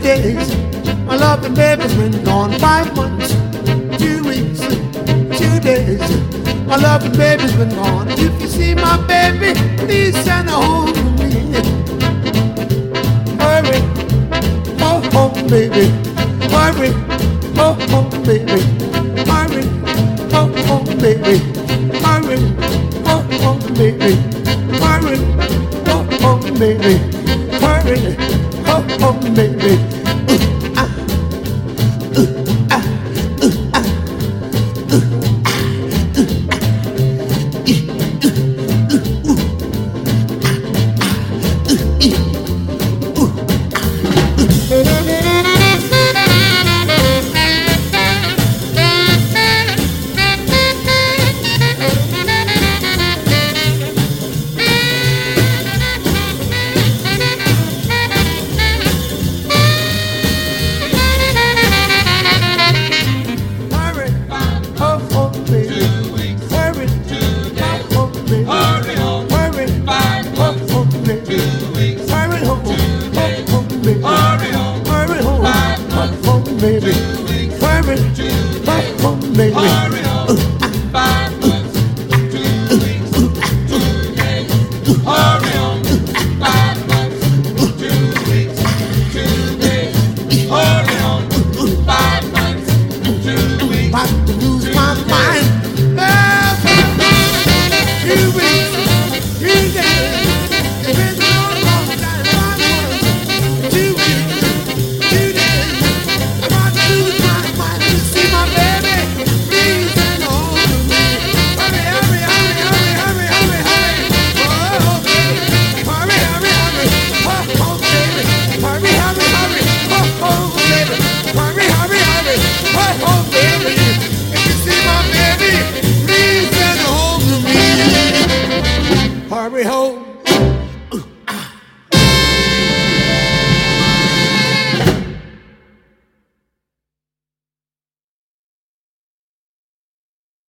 days. My loving baby's been gone 5 months, 2 weeks, 2 days. My loving baby's been gone. If you see my baby, please send her home to me. Hurry, oh home, baby. Hurry, oh home, baby. Hurry, oh home, baby. Hurry, oh home, baby. Hurry, oh home, baby. Hurry, oh home, baby.